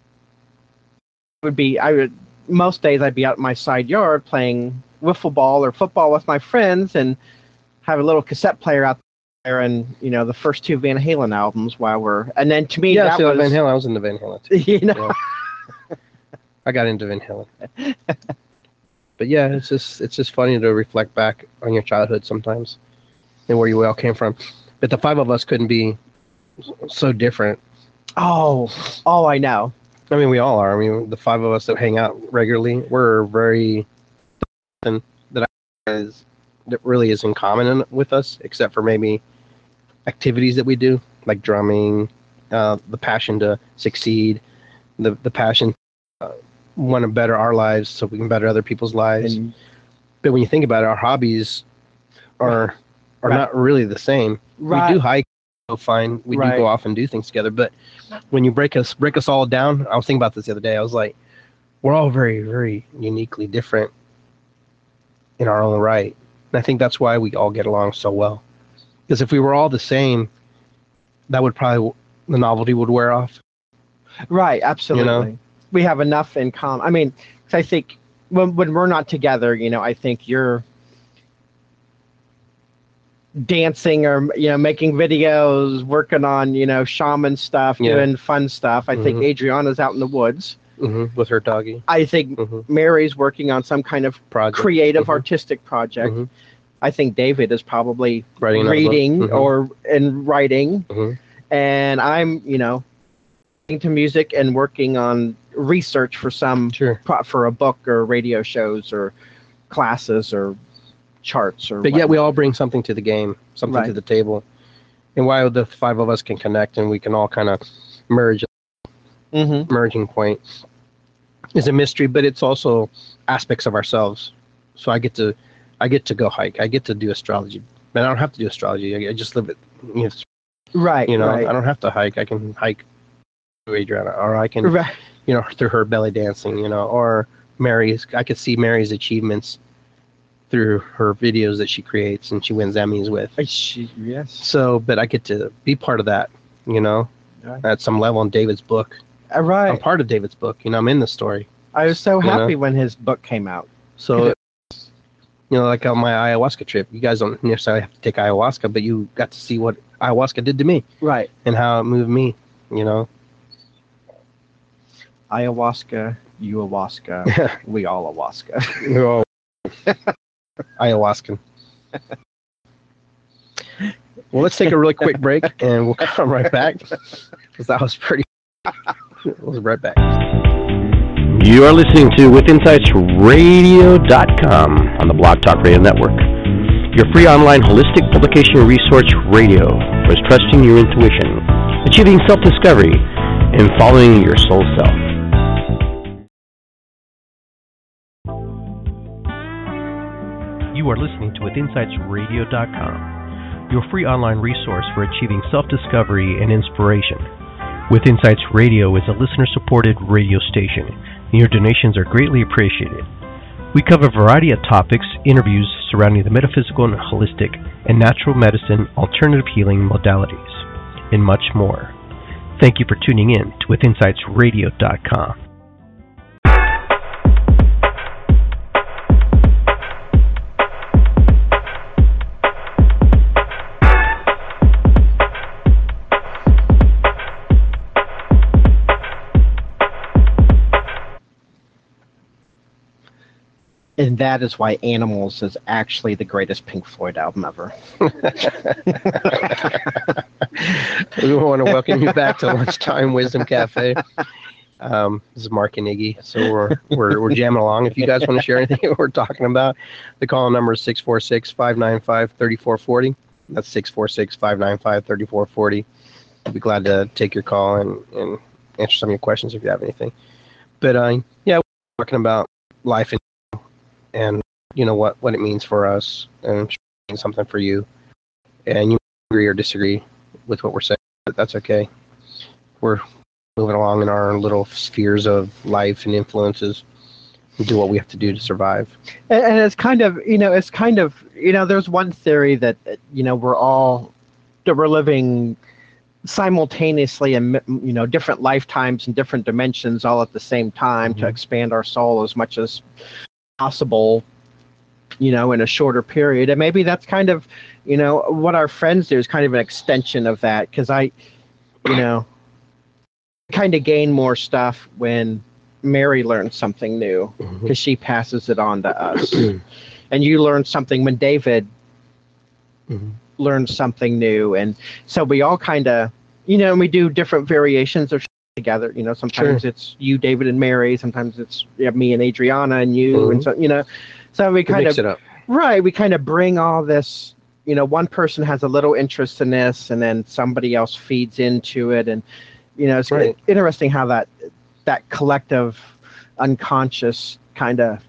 would be I would most days I'd be out in my side yard playing wiffle ball or football with my friends and have a little cassette player out there and you know the first two Van Halen albums while we're and then to me yeah, that see, was Van Halen. I was into Van Halen too. you know Yeah. I got into Van Halen. But yeah, it's just it's just funny to reflect back on your childhood sometimes and where you all came from. But the five of us couldn't be so different. oh oh I know I mean, we all are. I mean, the five of us that hang out regularly, we're very and that I is that really is in common in, with us, except for maybe activities that we do, like drumming, uh, the passion to succeed, the the passion uh, want to better our lives so we can better other people's lives. and But when you think about it, our hobbies are are Right. not really the same. right We do hike, go find, we Right. do go off and do things together. But when you break us break us all down, I was thinking about this the other day. I was like, we're all very, very uniquely different in our own right. And I think that's why we all get along so well. Because if we were all the same, that would probably the novelty would wear off. Right, absolutely. know? We have enough in common. I mean, 'cause I think when when we're not together, you know, I think you're dancing or you know making videos, working on you know shaman stuff, Yeah. doing fun stuff. I think Mhm. Adriana's out in the woods. hmm With her doggy I think hmm Mary's working on some kind of project. creative Mhm. artistic project. Mhm. I think David is probably Writing another book. reading Mhm. or and writing, Mhm. and I'm you know into music and working on research for some Sure. pro- for a book or radio shows or classes or charts or But yet we all bring something to the game, something Right. to the table. And why the five of us can connect and we can all kind of merge, mm-hmm. merging point is a mystery, but it's also aspects of ourselves. So I get to, I get to go hike. I get to do astrology, but I don't have to do astrology. I, I just live it. You know, right you know right, I don't have to hike. I can hike through Adriana, or I can, right. you know, through her belly dancing, you know, or Mary's. I could see Mary's achievements through her videos that she creates and she wins Emmys with. She, yes So, but I get to be part of that, you know, Right. at some level in David's book. Uh, I'm right part of David's book, you know, I'm in the story. I was so you know? happy when his book came out. So, you know, like on my ayahuasca trip, you guys don't necessarily have to take ayahuasca, but you got to see what ayahuasca did to me Right. and how it moved me, you know. Ayahuasca, you ayahuasca, we all ayahuasca. We're all ayahuasca. Well, let's take a really quick break and we'll come right back because that was pretty. We'll be right back. You are listening to with insights radio dot com on the Blog Talk Radio Network, your free online holistic publication resource radio for trusting your intuition, achieving self-discovery, and following your soul self. You are listening to with insights radio dot com, your free online resource for achieving self-discovery and inspiration. With Insights Radio is a listener-supported radio station, and your donations are greatly appreciated. We cover a variety of topics, interviews surrounding the metaphysical and holistic and natural medicine, alternative healing modalities, and much more. Thank you for tuning in to with insights radio dot com. that is why Animals is actually the greatest Pink Floyd album ever. We want to welcome you back to Lunchtime Wisdom Cafe. Um, this is Mark and Iggy, so we're we're we're jamming along. If you guys want to share anything we're talking about, the call number is six four six, five nine five, three four four zero. That's six four six, five nine five, three four four zero. I'd be glad to take your call and, and answer some of your questions if you have anything. But uh, yeah, we're talking about life and and you know what what it means for us, and something for you. And you agree or disagree with what we're saying, but that's okay. We're moving along in our little spheres of life and influences. We do what we have to do to survive. And, and it's kind of, you know, it's kind of, you know, there's one theory that, you know, we're all, that we're living simultaneously in, you know, different lifetimes and different dimensions all at the same time mm-hmm. to expand our soul as much as possible, you know, in a shorter period. And maybe that's kind of, you know, what our friends do is kind of an extension of that. Because I, you know, kind of gain more stuff when Mary learns something new because mm-hmm. she passes it on to us. And you learn something when David mm-hmm. learns something new. And so we all kind of, you know, we do different variations of together. You know, sometimes sure. it's you, David, and Mary. Sometimes it's you know, me and Adriana and you. Mm-hmm. And so, you know, so we kind mix of, it up. Right, we kind of bring all this, you know, one person has a little interest in this and then somebody else feeds into it. And, you know, it's right. interesting how that that collective unconscious kind of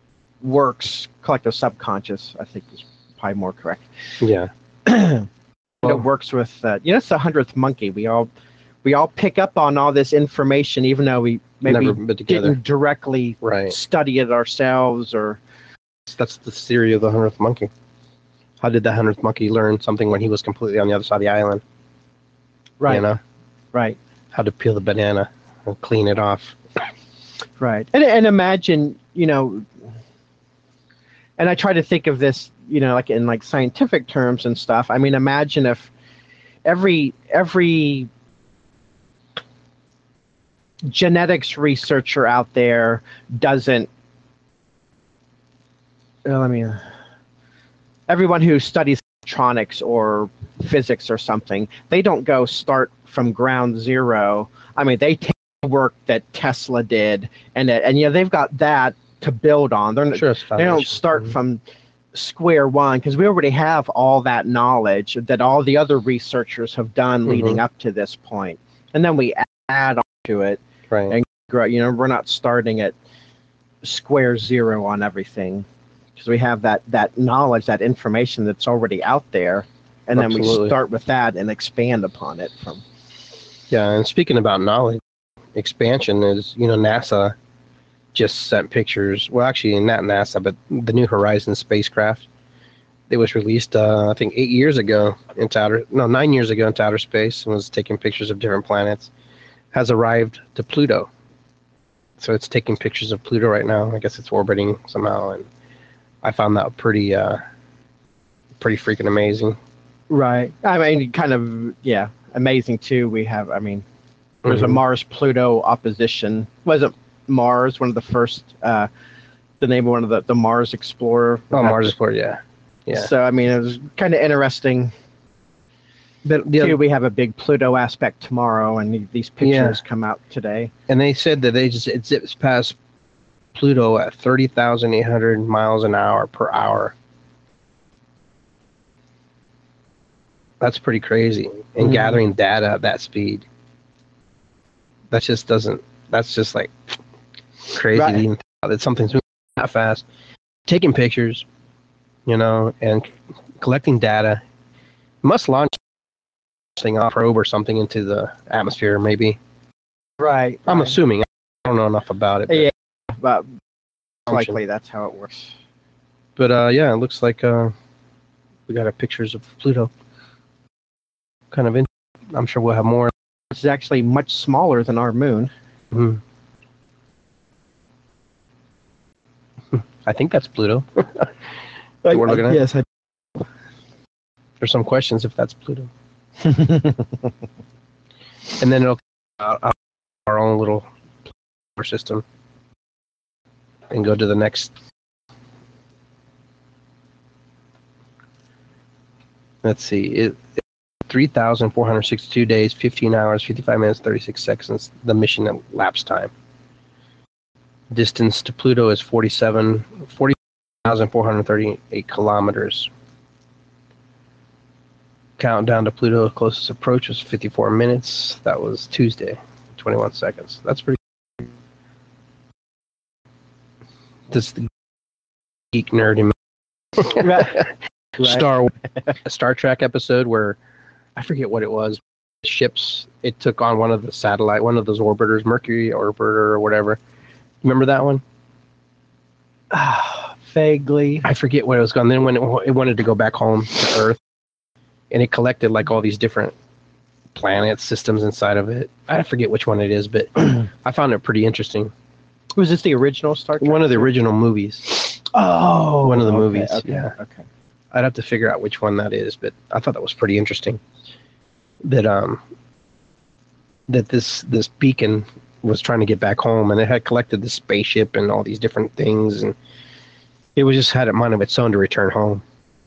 works. Collective subconscious, I think, is probably more correct. Yeah. It well, works with, uh, you know, it's the hundredth monkey. We all we all pick up on all this information, even though we maybe didn't directly right. study it ourselves. Or that's the theory of the hundredth monkey. How did the hundredth monkey learn something when he was completely on the other side of the island? Right. You know? Right. How to peel the banana and clean it off. Right. And and imagine, you know, and I try to think of this, you know, like in like scientific terms and stuff. I mean, imagine if every every genetics researcher out there doesn't, well, I mean, everyone who studies electronics or physics or something, they don't go start from ground zero. I mean, they take the work that Tesla did, and and you know they've got that to build on. They're sure, they don't start mm-hmm. from square one because we already have all that knowledge that all the other researchers have done mm-hmm. leading up to this point, and then we add on to it right. and grow. You know, we're not starting at square zero on everything because we have that that knowledge, that information that's already out there, and Absolutely. Then we start with that and expand upon it from. Yeah, and speaking about knowledge, expansion is, you know, NASA just sent pictures. Well, actually, not NASA, but the New Horizons spacecraft. It was released, uh, I think, eight years ago into outer, no, nine years ago into outer space, and was taking pictures of different planets. Has arrived to Pluto, so it's taking pictures of Pluto right now. I guess it's orbiting somehow, and I found that pretty, uh, pretty freaking amazing. Right. I mean, kind of, yeah. Amazing too. We have, I mean, there's mm-hmm. a Mars-Pluto opposition. Wasn't Mars one of the first? Uh, the name of one of the the Mars Explorer. Oh, Mars Explorer, yeah, yeah. So I mean, it was kind of interesting. But too, other, we have a big Pluto aspect tomorrow, and these pictures yeah. come out today. And they said that they just it zips past Pluto at thirty thousand eight hundred miles an hour per hour. That's pretty crazy. And mm-hmm. gathering data at that speed. That just doesn't, that's just like crazy right. to even think about that something's moving that fast. Taking pictures, you know, and c- collecting data. Must launch something off probe or something into the atmosphere, maybe. Right. I'm right. assuming. I don't know enough about it. But yeah, but likely that's how it works. But uh, yeah, it looks like uh, we got our pictures of Pluto. Kind of in. I'm sure we'll have more. It's actually much smaller than our moon. Mm-hmm. I think that's Pluto. I, we're looking I, at. Yes. I... There's some questions if that's Pluto. And then it'll out uh, our own little system and go to the next Let's see. It, it three thousand four hundred sixty-two days, fifteen hours, fifty-five minutes, thirty-six seconds. The mission elapsed time. Distance to Pluto is forty-seven, forty thousand four hundred thirty-eight kilometers. Countdown to Pluto closest approach was fifty-four minutes. That was Tuesday, twenty-one seconds. That's pretty. This is the geek nerd in me. Right. Star Star Trek episode where I forget what it was. Ships. It took on one of the satellite, one of those orbiters, Mercury orbiter or whatever. Remember that one? Ah, vaguely. I forget what it was going. Then when it, it wanted to go back home to Earth, and it collected like all these different planets, systems inside of it. I forget which one it is, but I found it pretty interesting. Was this the original Star Trek? One of the original movies. Oh, one of the okay, movies. Okay, yeah. Okay. I'd have to figure out which one that is, but I thought that was pretty interesting. That um, that this this beacon was trying to get back home, and it had collected the spaceship and all these different things, and it was just had a mind of its own to return home.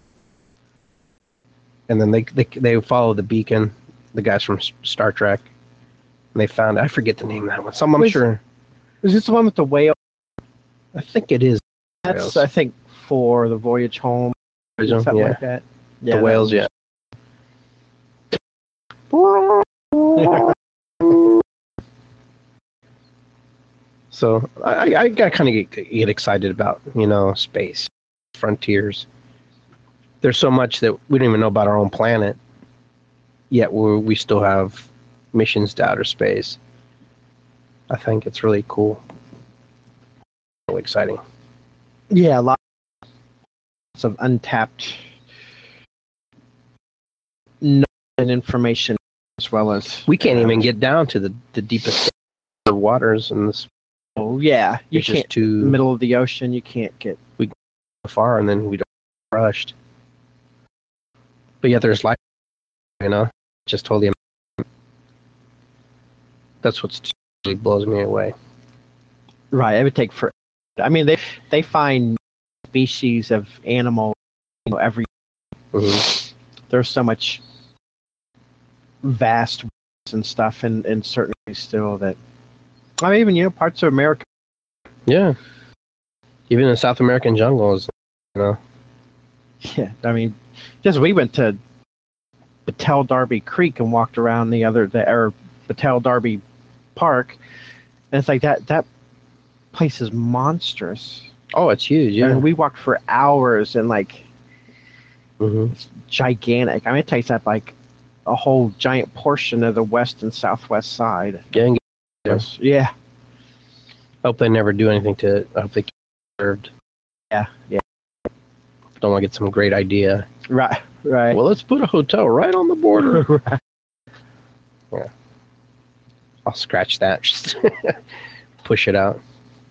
And then they they they followed the beacon, the guys from Star Trek, and they found I forget the name of that one. Some I'm Was- sure. Is this the one with the whale? I think it is. That's Whales. I think for the voyage home. Something yeah, like that. the that whales. was- Yeah. So I, I got kind of get, get excited about, you know, space, frontiers. There's so much that we don't even know about our own planet, yet we we still have missions to outer space. I think it's really cool, really exciting. Yeah, lots of untapped knowledge and information, as well as We can't even get down to the, the deepest waters, and this Oh yeah, you it's can't. just too Middle of the ocean, you can't get. far, and then we don't get rushed. But yet there's life, you know, just totally. That's what really blows me away. Right, it would take for. I mean, they they find species of animal, you know, every. Mhm. There's so much vast and stuff, and and certainly still that. I mean, even you know parts of America. Yeah. Even in South American jungles, you know. Yeah, I mean, just we went to Battelle Darby Creek and walked around the other the or Battelle Darby Park, and it's like that that place is monstrous. Oh, it's huge. I Yeah. mean, we walked for hours and like hmm it's gigantic. I mean, it takes up like a whole giant portion of the west and southwest side. Yeah. and Yeah. Yeah, Hope they never do anything to it. I hope they keep it preserved. yeah, yeah. Don't want to get some great idea. Right, right. Well, let's put a hotel right on the border. Yeah. I'll scratch that. Just push it out.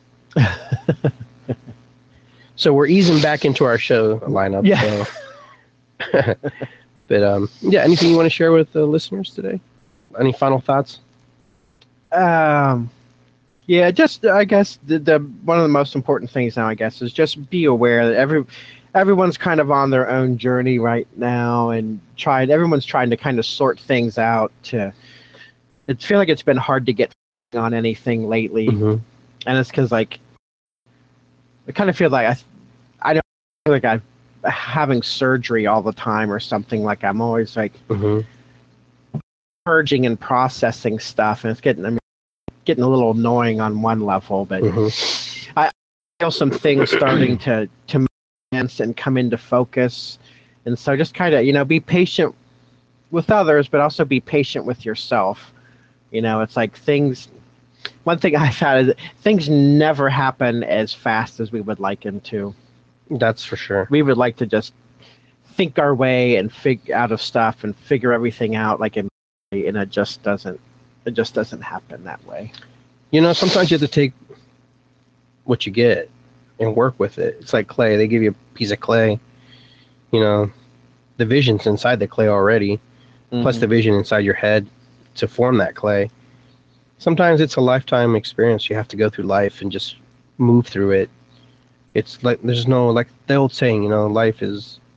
So we're easing back into our show lineup. Yeah. So. But um, yeah, anything you want to share with the listeners today? Any final thoughts? Um, yeah, just I guess the, the one of the most important things now, I guess, is just be aware that every everyone's kind of on their own journey right now, and trying. Everyone's trying to kind of sort things out. To it feel like it's been hard to get on anything lately, Mm-hmm. and it's because like I kind of feel like I I don't feel like I'm having surgery all the time or something. Like I'm always like Mm-hmm. purging and processing stuff, and it's getting I mean, getting a little annoying on one level, but Mm-hmm. I feel some things starting to to make sense and come into focus, and so just kind of you know be patient with others, but also be patient with yourself. You know, it's like things. One thing I've had is that things never happen as fast as we would like them to. That's for sure. We would like to just think our way and figure out of stuff and figure everything out like in and it just doesn't it just doesn't happen that way. You know, sometimes you have to take what you get and work with it. It's like clay. They give you a piece of clay. You know, the vision's inside the clay already, plus the vision inside your head to form that clay. Sometimes it's a lifetime experience. You have to go through life and just move through it. It's like there's no, like the old saying, you know, life is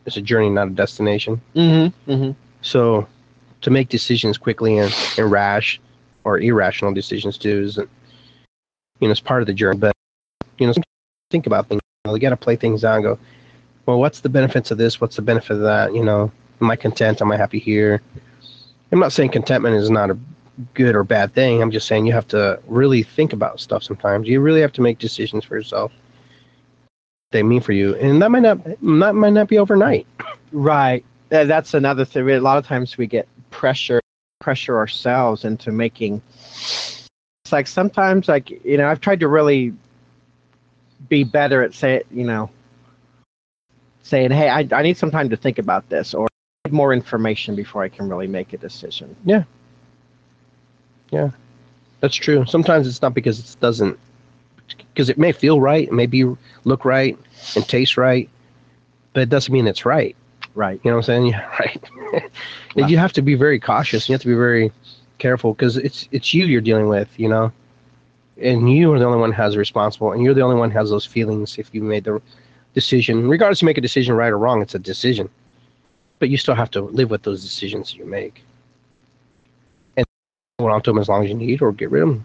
it's a journey, not a destination. Mm-hmm. Mm-hmm. So to make decisions quickly and, and rash or irrational decisions too is, you know, it's part of the journey. But, you know, think about things. You know, you got to play things out and go, well, what's the benefits of this? What's the benefit of that? You know, am I content? Am I happy here? I'm not saying contentment is not a good or bad thing. I'm just saying you have to really think about stuff sometimes. You really have to make decisions for yourself. They mean for you, and that might not that might not be overnight. Right. Uh, That's another thing. A lot of times we get pressure pressure ourselves into making. It's like sometimes, like you know, I've tried to really be better at say, you know, saying, "Hey, I I need some time to think about this," or I need more information before I can really make a decision. Yeah. Yeah, that's true. Sometimes it's not because it doesn't, because it may feel right, it may be look right and taste right, but it doesn't mean it's right. Right. You know what I'm saying? Yeah, right. And you have to be very cautious. You have to be very careful because it's it's you you're dealing with, you know, and you are the only one who has a responsible, and you're the only one who has those feelings if you made the decision. Regardless, you make a decision right or wrong, it's a decision, but you still have to live with those decisions you make. Hold on to them as long as you need, or get rid of them.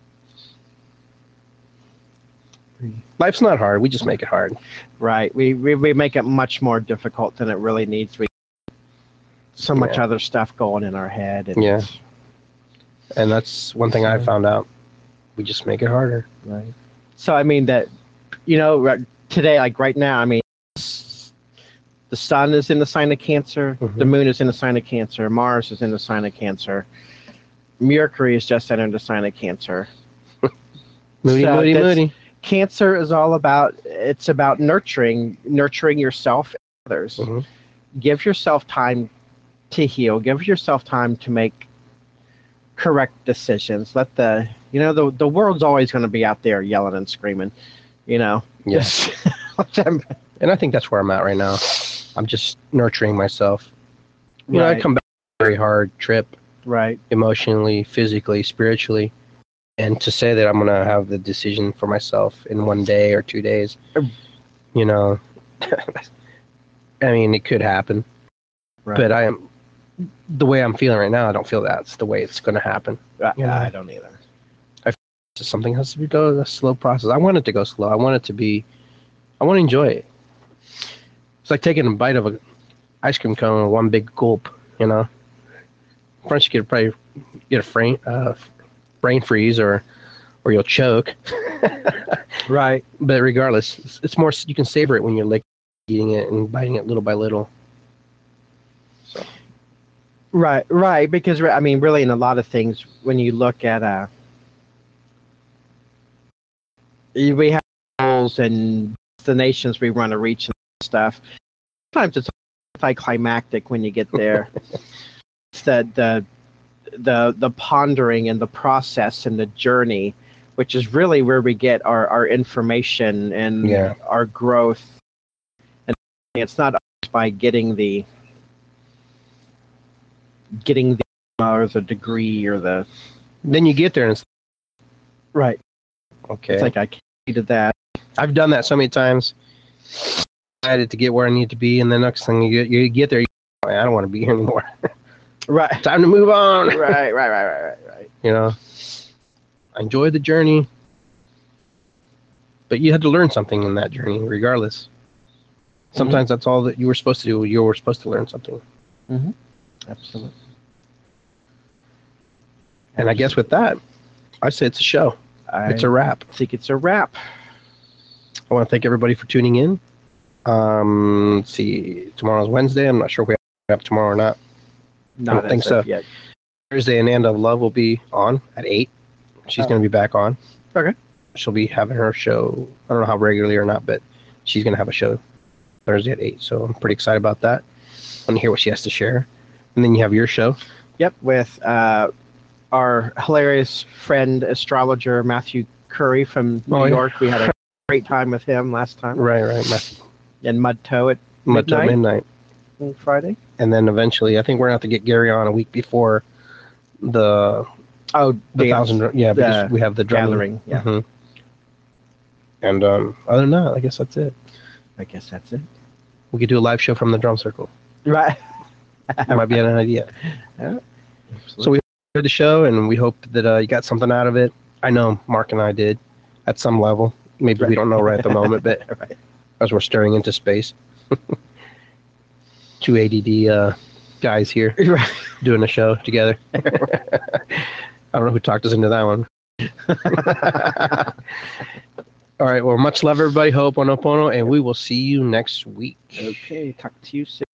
Life's not hard. We just make it hard. Right. We, we we make it much more difficult than it really needs. We so much Yeah. other stuff going in our head. And Yeah. And that's one thing I found out. We just make it harder. Right. So I mean that, you know, right- today, like right now, I mean, s- the sun is in the sign of Cancer. Mhm. The moon is in the sign of Cancer. Mars is in the sign of Cancer. Mercury is just entered the sign of Cancer. Moody, So moody, that's- moody. Cancer is all about, it's about nurturing, nurturing yourself and others. Mhm. Give yourself time to heal. Give yourself time to make correct decisions. Let the, you know, the, the world's always going to be out there yelling and screaming, you know. Yes. Just- And I think that's where I'm at right now. I'm just nurturing myself. You know, I Right. come back from a very hard trip, Right. emotionally, physically, spiritually. And to say that I'm going to have the decision for myself in one day or two days, you know, I mean, it could happen. Right. But I am, the way I'm feeling right now, I don't feel that's the way it's going to happen. I, you know. I don't either. So something has to go a slow process. I want it to go slow. I want it to be, I want to enjoy it. It's like taking a bite of a ice cream cone with one big gulp, you know. First you could probably get a brain, uh, brain freeze or, or you'll choke. Right. But regardless, it's, it's more, you can savor it when you're like eating it and biting it little by little. So. Right. Right. Because I mean, really, in a lot of things, when you look at uh, we have goals and destinations we want to reach and stuff. Sometimes it's anticlimactic when you get there. It's the the the the pondering and the process and the journey, which is really where we get our, our information and Yeah. our growth. And it's not by getting the getting the or the degree or the Then you get there and it's right. okay. It's like I needed that. I've done that so many times. Decided to get where I need to be, and the next thing you get, you get there, you go, I don't want to be here anymore. Right. Time to move on. right. Right. Right. Right. Right. Right. You know, I enjoyed the journey, but you had to learn something in that journey, regardless. Sometimes that's all that you were supposed to do. You were supposed to learn something. Mm-hmm. Absolutely. And I guess with that, I say it's a show. I It's a wrap. think it's a wrap. I want to thank everybody for tuning in. Um, let's see, tomorrow's Wednesday. I'm not sure if we have tomorrow or not. Not think as so. of yet. Thursday, Ananda of Love will be on at eight. She's Oh. going to be back on. Okay. She'll be having her show. I don't know how regularly or not, but she's going to have a show Thursday at eight. So I'm pretty excited about that. I want to hear what she has to share. And then you have your show. Yep, with uh, our hilarious friend astrologer Matthew Curry from New Oh, yeah. York. We had a great time with him last time. Right, right. Matt- In Mud Toe at Mud till midnight midnight. on Friday. And then eventually, I think we're going to have to get Gary on a week before the Oh, the dance thousand. Yeah, because the we have the drumming. gathering. Yeah, Mhm. And um, other than that, I guess that's it. I guess that's it. We could do a live show from the drum circle. Right. That might be an idea. Yeah. So we heard the show, and we hope that uh, you got something out of it. I know Mark and I did at some level. Maybe we don't know right at the moment, but Right. as we're staring into space. Two A D D uh, guys here Right. doing a show together. I don't know who talked us into that one. All right. Well, much love, everybody. Ho'oponopono, and we will see you next week. Okay. Talk to you soon.